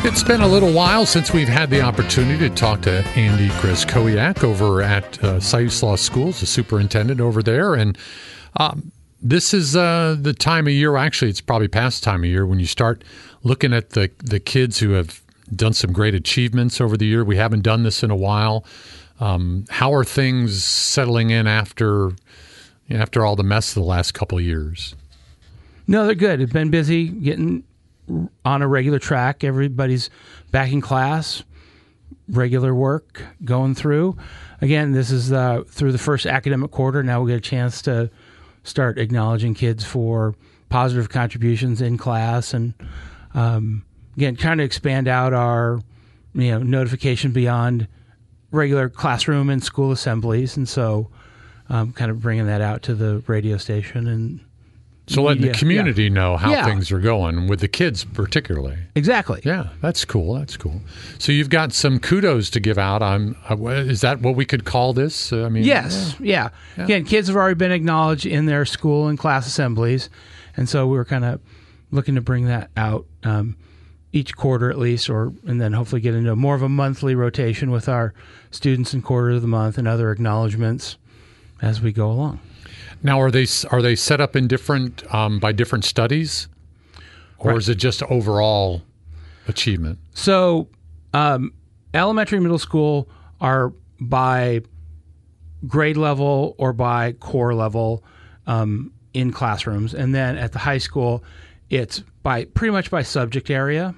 It's been a little while since we've had the opportunity to talk to Andy Grzeskowiak over at Stanislaus Schools, the superintendent over there. And this is the time of year, actually, it's probably past time of year, when you start looking at the kids who have done some great achievements over the year. We haven't done this in a while. How are things settling in after all the mess of the last couple of years? No, they're good. They've been busy getting on a regular track. Everybody's back in class, regular work going through. Again, this is through the first academic quarter. Now we get a chance to start acknowledging kids for positive contributions in class, and again, trying to expand out our notification beyond regular classroom and school assemblies, and so kind of bringing that out to the radio station and. So letting the community know how things are going, with the kids particularly. Exactly. Yeah, that's cool. That's cool. So you've got some kudos to give out. Is that what we could call this? Yes. Yeah. Again, kids have already been acknowledged in their school and class assemblies, and so we were kind of looking to bring that out each quarter at least, and then hopefully get into more of a monthly rotation with our students in quarter of the month and other acknowledgments as we go along. Now, are they set up in different by different studies, or is it just overall achievement? So, elementary, middle school are by grade level or by core level in classrooms, and then at the high school, it's pretty much by subject area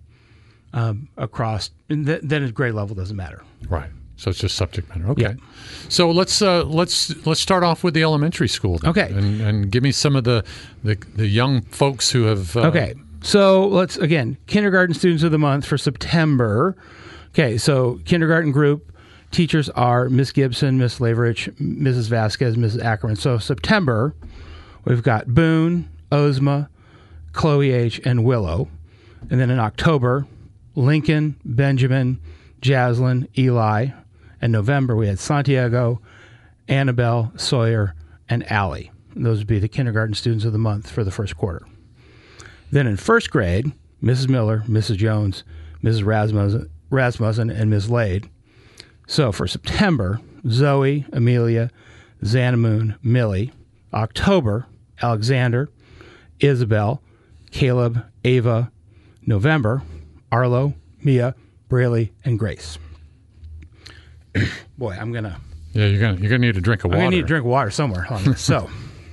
across. And then at grade level doesn't matter. Right. So it's just subject matter. Okay. Yeah. So let's start off with the elementary school then. Okay. And give me some of the young folks who have. Okay. So let's again, kindergarten students of the month for September. Okay. So kindergarten group teachers are Miss Gibson, Miss Laverich, Mrs. Vasquez, Mrs. Ackerman. So September, we've got Boone, Ozma, Chloe H, and Willow, and then in October, Lincoln, Benjamin, Jaslyn, Eli. In November, we had Santiago, Annabelle, Sawyer, and Allie. And those would be the kindergarten students of the month for the first quarter. Then in first grade, Mrs. Miller, Mrs. Jones, Mrs. Rasmussen, and Ms. Lade. So for September, Zoe, Amelia, Xanamoon, Millie. October, Alexander, Isabel, Caleb, Ava. November, Arlo, Mia, Braley, and Grace. Boy, I'm gonna. Yeah, you're gonna need a drink of water. I'm gonna need a drink of water somewhere. So,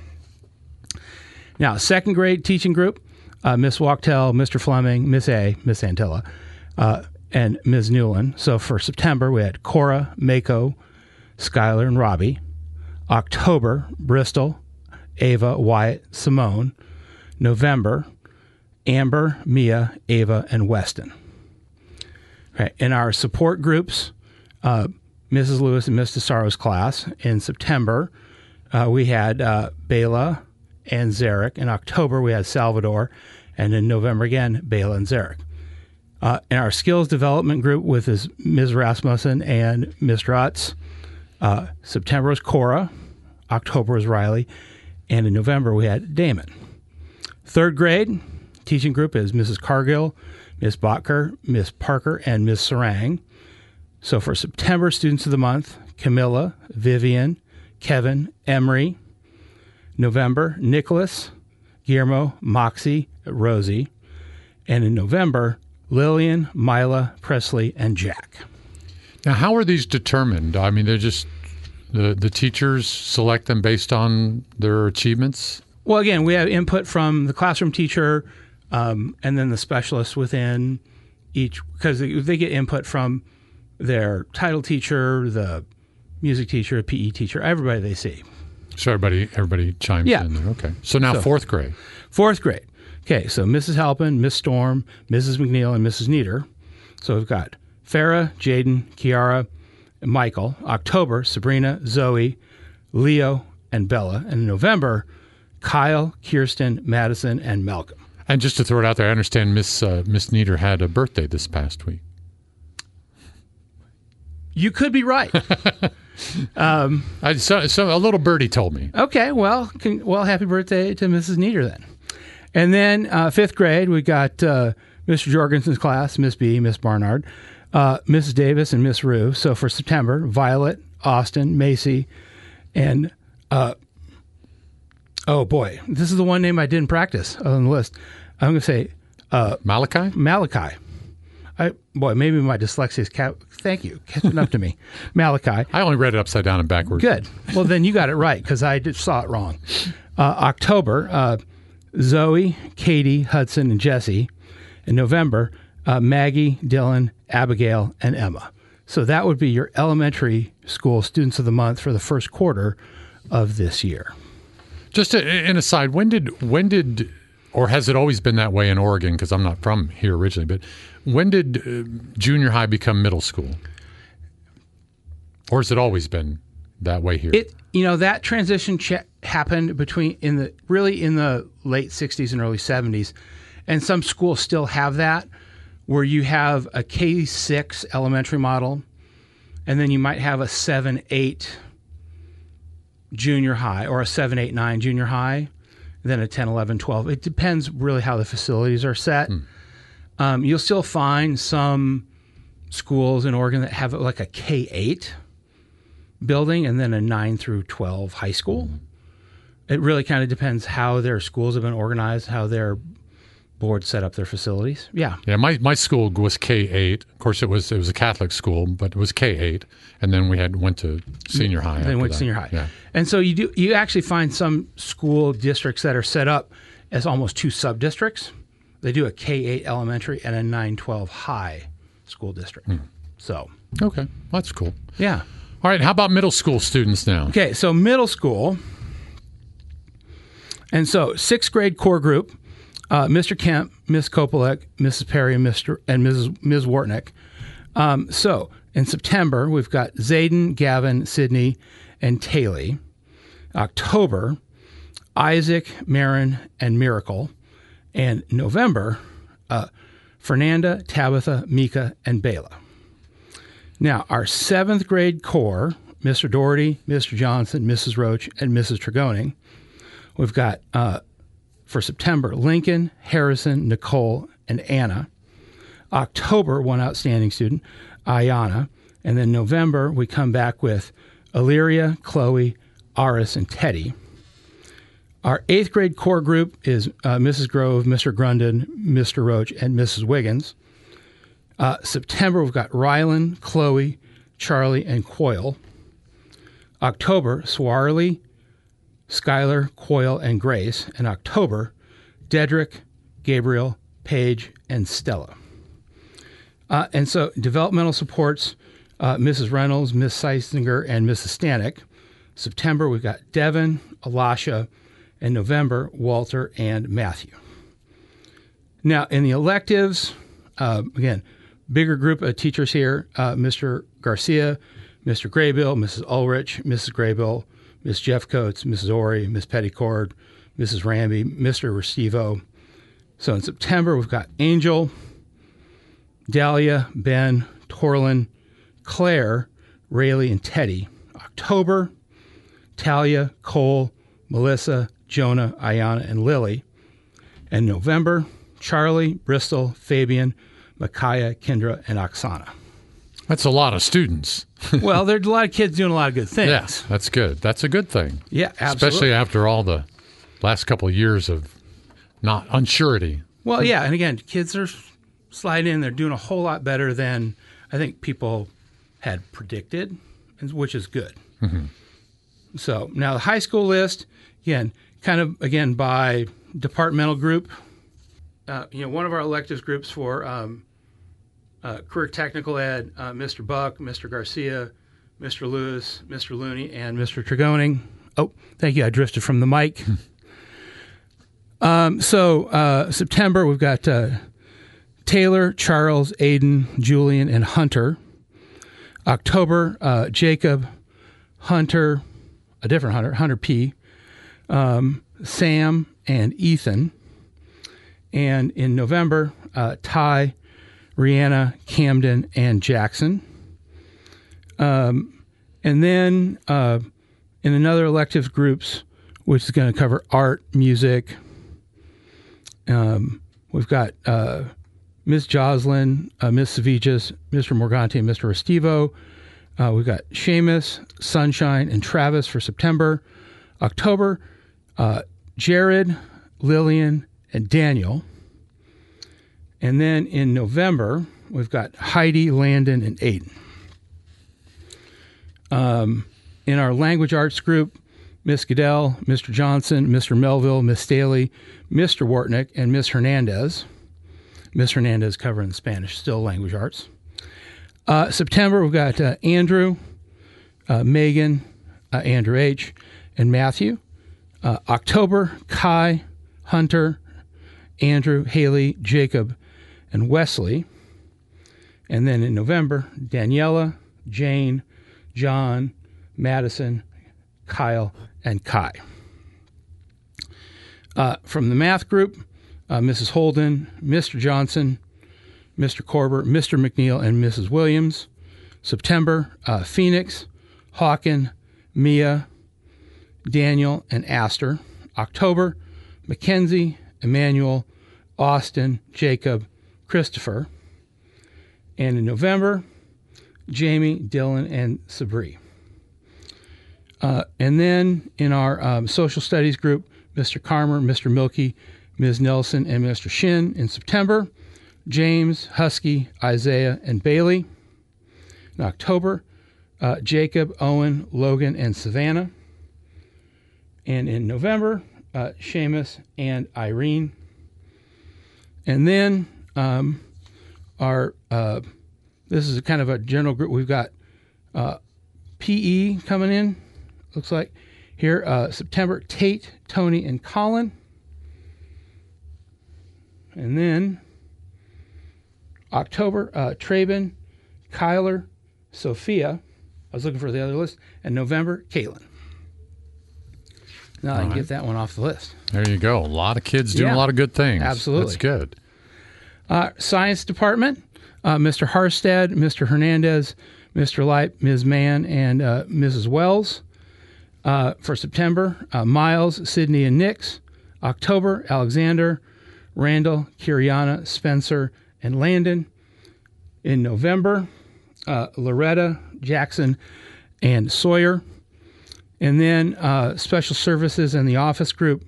now second grade teaching group: Miss Wachtel, Mr. Fleming, Miss A, Miss Antilla, and Ms. Newland. So for September, we had Cora, Mako, Skylar, and Robbie. October, Bristol, Ava, Wyatt, Simone. November, Amber, Mia, Ava, and Weston. Okay. In our support groups, Mrs. Lewis and Mr. Sorrow's class in September, we had Bela and Zarek. In October, we had Salvador. And in November again, Bela and Zarek. In our skills development group with Ms. Rasmussen and Ms. Rutz, September was Cora. October was Riley. And in November, we had Damon. Third grade teaching group is Mrs. Cargill, Miss Botker, Miss Parker, and Miss Sarang. So for September, students of the month, Camilla, Vivian, Kevin, Emery. November, Nicholas, Guillermo, Moxie, Rosie. And in November, Lillian, Mila, Presley, and Jack. Now, how are these determined? I mean, they're just the teachers select them based on their achievements? Well, again, we have input from the classroom teacher and then the specialists within each, because they get input from their title teacher, the music teacher, PE teacher, everybody they see. So everybody chimes in there. Okay. So now fourth grade. Fourth grade. Okay, so Mrs. Halpin, Miss Storm, Mrs. McNeil, and Mrs. Nieder. So we've got Farah, Jaden, Kiara, and Michael. October, Sabrina, Zoe, Leo, and Bella. And in November, Kyle, Kirsten, Madison, and Malcolm. And just to throw it out there, I understand Miss Nieder had a birthday this past week. You could be right. So a little birdie told me. Okay, well, happy birthday to Mrs. Nieder then. And then fifth grade, we got Mr. Jorgensen's class, Miss B, Miss Barnard, Mrs. Davis, and Miss Rue. So for September, Violet, Austin, Macy, and oh boy, this is the one name I didn't practice on the list. I'm going to say Malachi? Malachi. Maybe my dyslexia is thank you, catching up to me. Malachi. I only read it upside down and backwards. Good. Well, then you got it right because I saw it wrong. October, Zoe, Katie, Hudson, and Jesse. In November, Maggie, Dylan, Abigail, and Emma. So that would be your elementary school students of the month for the first quarter of this year. Just an aside, when did, or has it always been that way in Oregon? Because I'm not from here originally, but when did junior high become middle school? Or has it always been that way here? That transition happened in the late 60s and early 70s. And some schools still have that, where you have a K-6 elementary model, and then you might have a 7-8 junior high, or a 7-8-9 junior high, then a 10-11-12. It depends really how the facilities are set. You'll still find some schools in Oregon that have like a K-8 building and then a 9 through 12 high school. It really kind of depends how their schools have been organized, how their board set up their facilities. Yeah. My school was K-8. Of course, it was a Catholic school, but it was K-8, and then we went to senior high. Then went to senior high. Yeah. And so you actually find some school districts that are set up as almost two sub districts. They do a K-8 elementary and a 9-12 high school district. So okay, that's cool. Yeah. All right. How about middle school students now? Okay, so middle school, and so sixth grade core group. Mr. Kemp, Miss Kopelek, Mrs. Perry, and Ms. Wartnick. So in September, we've got Zayden, Gavin, Sydney, and Taylor. October, Isaac, Marin, and Miracle. And November, Fernanda, Tabitha, Mika, and Bela. Now, our seventh grade core, Mr. Doherty, Mr. Johnson, Mrs. Roach, and Mrs. Tregoning. We've got for September, Lincoln, Harrison, Nicole, and Anna. October, one outstanding student, Ayana. And then November, we come back with Illyria, Chloe, Aris, and Teddy. Our eighth grade core group is Mrs. Grove, Mr. Grundon, Mr. Roach, and Mrs. Wiggins. September, we've got Rylan, Chloe, Charlie, and Coyle. October, Swarley, Skylar, Coyle, and Grace. And October, Dedrick, Gabriel, Paige, and Stella. And so developmental supports, Mrs. Reynolds, Miss Seisinger, and Mrs. Stanek. September, we've got Devin, Elisha, and November, Walter and Matthew. Now, in the electives, again, bigger group of teachers here, Mr. Garcia, Mr. Graybill, Mrs. Ulrich, Mrs. Graybill, Miss Jeff Coates, Mrs. Ori, Miss Petticord, Mrs. Ramby, Mr. Restivo. So in September, we've got Angel, Dahlia, Ben, Torlin, Claire, Rayleigh, and Teddy. October, Talia, Cole, Melissa, Jonah, Ayana, and Lily. And November, Charlie, Bristol, Fabian, Micaiah, Kendra, and Oksana. That's a lot of students. Well, there's a lot of kids doing a lot of good things. Yeah, that's good. That's a good thing. Yeah, absolutely. Especially after all the last couple of years of not unsurety. Well, yeah, and again, kids are sliding in. They're doing a whole lot better than I think people had predicted, which is good. Mm-hmm. So now the high school list, again, by departmental group. One of our electives groups for career technical ed, Mr. Buck, Mr. Garcia, Mr. Lewis, Mr. Looney, and Mr. Tregoning. Oh, thank you. I drifted from the mic. So September, we've got Taylor, Charles, Aiden, Julian, and Hunter. October, Jacob, Hunter, a different Hunter, Hunter P., Sam, and Ethan. And in November, Ty, Rihanna, Camden, and Jackson. And then in another elective groups, which is going to cover art, music, we've got Ms. Jocelyn, Ms. Savijas, Mr. Morganti, and Mr. Restivo. We've got Seamus, Sunshine, and Travis for September. October, Jared, Lillian, and Daniel. And then in November, we've got Heidi, Landon, and Aiden. In our language arts group, Miss Goodell, Mr. Johnson, Mr. Melville, Miss Staley, Mr. Wartnick, and Miss Hernandez. Miss Hernandez covering Spanish, still language arts. September, we've got Andrew, Megan, Andrew H., and Matthew. October, Kai, Hunter, Andrew, Haley, Jacob, and Wesley. And then in November, Daniela, Jane, John, Madison, Kyle, and Kai. From the math group, Mrs. Holden, Mr. Johnson, Mr. Korber, Mr. McNeil, and Mrs. Williams. September, Phoenix, Hawken, Mia, Daniel, and Astor. October, Mackenzie, Emmanuel, Austin, Jacob, Christopher. And in November, Jamie, Dylan, and Sabri. And then in our social studies group, Mr. Carmer, Mr. Milky, Ms. Nelson, and Mr. Shin. In September, James, Husky, Isaiah, and Bailey. In October, Jacob, Owen, Logan, and Savannah. And in November, Seamus and Irene. And then this is kind of a general group. We've got PE coming in, looks like. Here, September, Tate, Tony, and Colin. And then October, Traben, Kyler, Sophia. I was looking for the other list. And November, Caitlin. Now I can get that one off the list. There you go. A lot of kids doing a lot of good things. Absolutely. That's good. Science department, Mr. Harstad, Mr. Hernandez, Mr. Light, Ms. Mann, and Mrs. Wells. For September, Miles, Sydney, and Nix. October, Alexander, Randall, Kiriana, Spencer, and Landon. In November, Loretta, Jackson, and Sawyer. And then special services and the office group,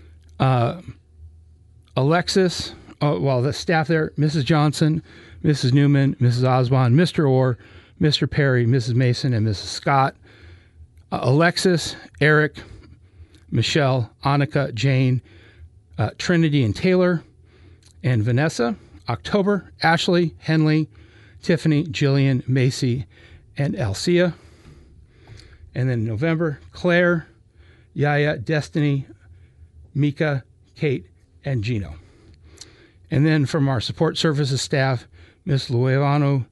Alexis, the staff there, Mrs. Johnson, Mrs. Newman, Mrs. Osborne, Mr. Orr, Mr. Perry, Mrs. Mason, and Mrs. Scott. Alexis, Eric, Michelle, Annika, Jane, Trinity and Taylor, and Vanessa. October, Ashley, Henley, Tiffany, Jillian, Macy, and Alcia. And then November, Claire, Yaya, Destiny, Mika, Kate, and Gino. And then from our support services staff, Miss Luevano,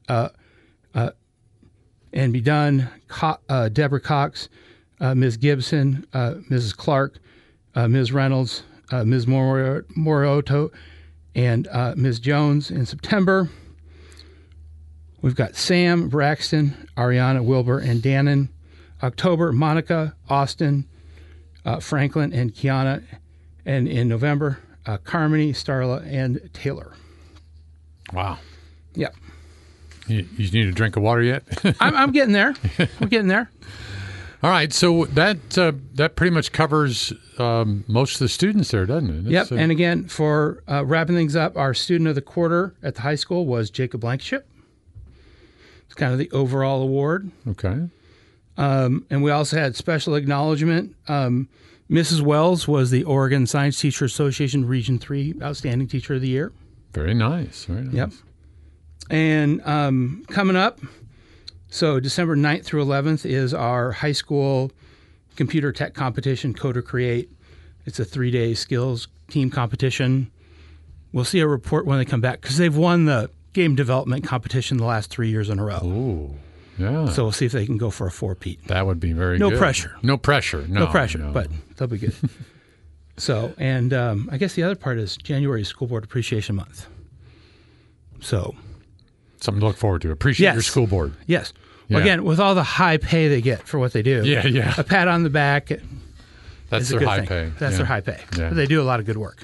and be done, Deborah Cox, Ms. Gibson, Mrs. Clark, Ms. Reynolds, Ms. Morioto, and Ms. Jones. In September, we've got Sam, Braxton, Ariana, Wilbur, and Dannon. October, Monica, Austin, Franklin, and Kiana. And in November, Carmony, Starla, and Taylor. Wow. Yeah. You need a drink of water yet? I'm getting there. We're getting there. All right. So that pretty much covers most of the students there, doesn't it? Yep. And again, for wrapping things up, our student of the quarter at the high school was Jacob Blankenship. It's kind of the overall award. Okay. And we also had special acknowledgement. Mrs. Wells was the Oregon Science Teacher Association Region 3 Outstanding Teacher of the Year. Very nice. Very nice. Yep. And coming up, so December 9th through 11th is our high school computer tech competition, Code or Create. It's a 3-day skills team competition. We'll see a report when they come back because they've won the game development competition the last 3 years in a row. Ooh, yeah. So we'll see if they can go for a 4-peat. That would be very good. No pressure. No pressure, but they'll be good. So, and I guess the other part is January is School Board Appreciation Month. So... something to look forward to. Appreciate your school board. Yes. Well, again, with all the high pay they get for what they do. Yeah. A pat on the back. That's their high pay. That's their high pay. Yeah. But they do a lot of good work.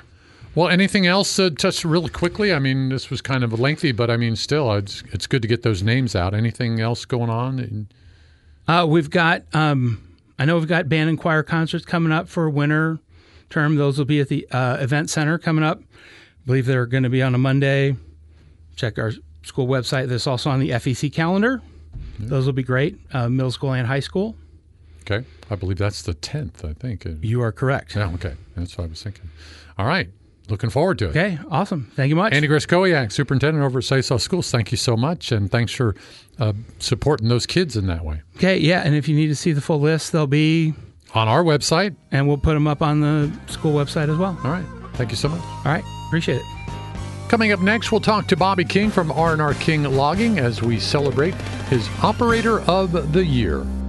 Well, anything else just really quickly? I mean, this was kind of lengthy, but I mean, still, it's good to get those names out. Anything else going on? We've got, I know we've got band and choir concerts coming up for winter term. Those will be at the event center coming up. I believe they're going to be on a Monday. Check our school website. There's also on the FEC calendar. Yeah. Those will be great. Middle school and high school. Okay. I believe that's the 10th, I think. You are correct. Yeah, okay. That's what I was thinking. All right. Looking forward to it. Okay, awesome. Thank you much. Andy Gryskowiak, Superintendent over at Siuslaw Schools, thank you so much, and thanks for supporting those kids in that way. Okay, yeah, and if you need to see the full list, they'll be on our website. And we'll put them up on the school website as well. All right. Thank you so much. All right. Appreciate it. Coming up next, we'll talk to Bobby King from R&R King Logging as we celebrate his Operator of the Year.